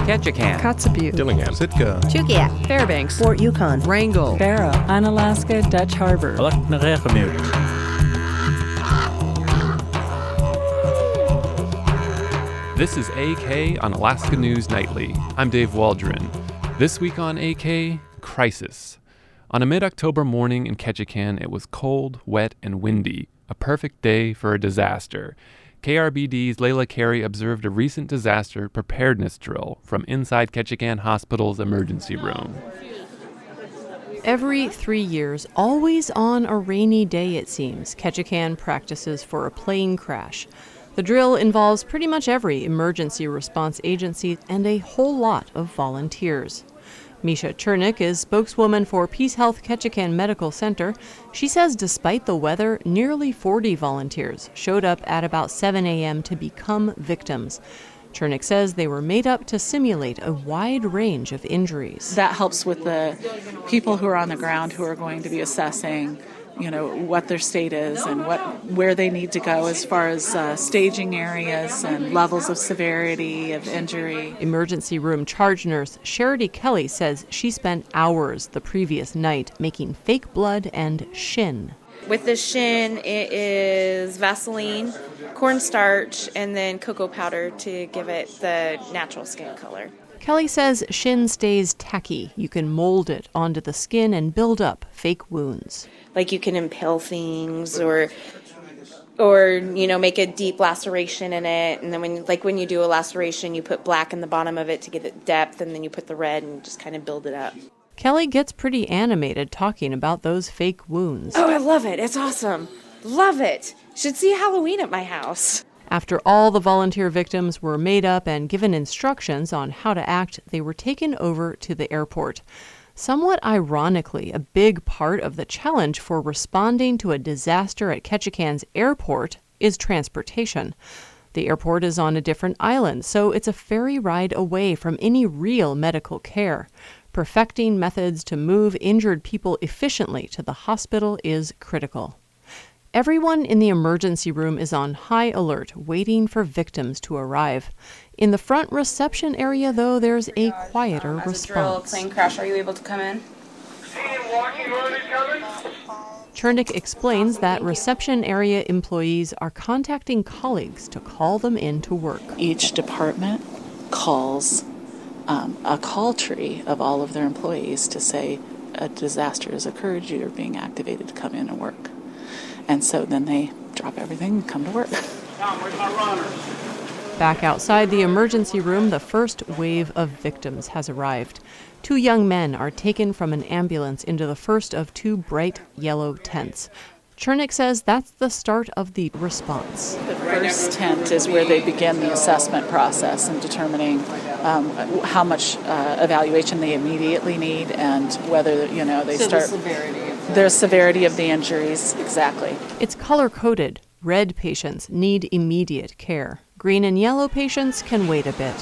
Ketchikan, Kotzebue, Dillingham, Sitka, Chugiak, Fairbanks, Fort Yukon, Wrangell, Barrow, Unalaska, Dutch Harbor. This is AK on Alaska News Nightly. I'm Dave Waldron. This week on AK, crisis. On a mid-October morning in Ketchikan, it was cold, wet, and windy. A perfect day for a disaster. KRBD's Layla Carey observed a recent disaster preparedness drill from inside Ketchikan Hospital's emergency room. Every 3 years, always on a rainy day it seems, Ketchikan practices for a plane crash. The drill involves pretty much every emergency response agency and a whole lot of volunteers. Misha Chernik is spokeswoman for Peace Health Ketchikan Medical Center. She says despite the weather, nearly 40 volunteers showed up at about 7 a.m. to become victims. Chernik says they were made up to simulate a wide range of injuries. That helps with the people who are on the ground who are going to be assessing what their state is and where they need to go as far as staging areas and levels of severity of injury. Emergency room charge nurse Charity Kelly says she spent hours the previous night making fake blood and shin. With the shin, it is Vaseline, cornstarch, and then cocoa powder to give it the natural skin color. Kelly says shin stays tacky. You can mold it onto the skin and build up fake wounds. Like you can impale things or make a deep laceration in it. And then when you do a laceration, you put black in the bottom of it to give it depth, and then you put the red and just kind of build it up. Kelly gets pretty animated talking about those fake wounds. Oh, I love it. It's awesome. Love it. Should see Halloween at my house. After all the volunteer victims were made up and given instructions on how to act, they were taken over to the airport. Somewhat ironically, a big part of the challenge for responding to a disaster at Ketchikan's airport is transportation. The airport is on a different island, so it's a ferry ride away from any real medical care. Perfecting methods to move injured people efficiently to the hospital is critical. Everyone in the emergency room is on high alert, waiting for victims to arrive. In the front reception area, though, there's a quieter response. Drill, plane crash, are you able to come in? Chernik explains that reception area employees are contacting colleagues to call them in to work. Each department calls a call tree of all of their employees to say a disaster has occurred, you're being activated to come in and work. And so then they drop everything and come to work. Back outside the emergency room, the first wave of victims has arrived. 2 young men are taken from an ambulance into the first of 2 bright yellow tents. Chernik says that's the start of the response. The first tent is where they begin the assessment process and determining how much evaluation they immediately need and whether they start. The severity of the injuries, exactly. It's color-coded. Red patients need immediate care. Green and yellow patients can wait a bit.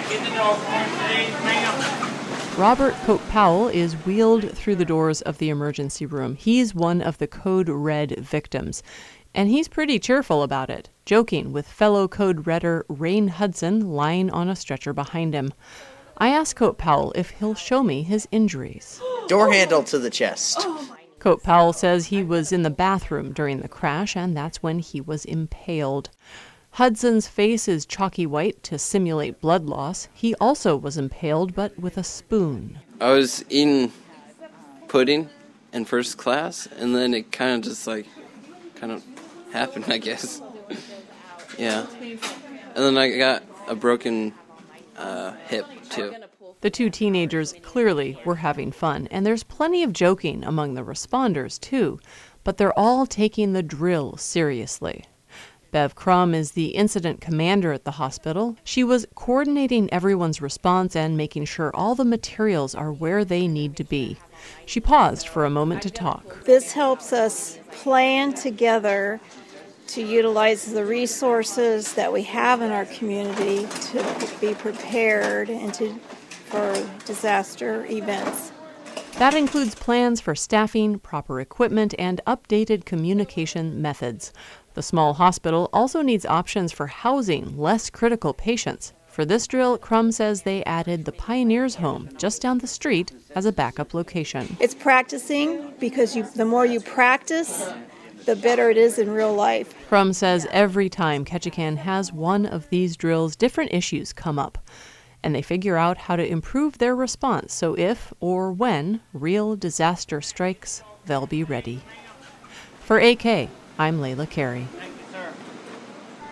Robert Cope Powell is wheeled through the doors of the emergency room. He's one of the Code Red victims, and he's pretty cheerful about it, joking with fellow Code Redder Rain Hudson lying on a stretcher behind him. I asked Cope Powell if he'll show me his injuries. Door handle to the chest. Cope Powell says he was in the bathroom during the crash, and that's when he was impaled. Hudson's face is chalky white to simulate blood loss. He also was impaled, but with a spoon. I was eating pudding in first class, and then it kind of happened, I guess. Yeah. And then I got a broken hip, too. The 2 teenagers clearly were having fun, and there's plenty of joking among the responders, too, but they're all taking the drill seriously. Bev Crum is the incident commander at the hospital. She was coordinating everyone's response and making sure all the materials are where they need to be. She paused for a moment to talk. This helps us plan together to utilize the resources that we have in our community to be prepared and for disaster events. That includes plans for staffing, proper equipment, and updated communication methods. The small hospital also needs options for housing less critical patients. For this drill, Crum says they added the Pioneers Home just down the street as a backup location. It's practicing because the more you practice, the better it is in real life. Crum says every time Ketchikan has one of these drills, different issues come up, and they figure out how to improve their response so if or when real disaster strikes, they'll be ready. For AK, I'm Layla Carey.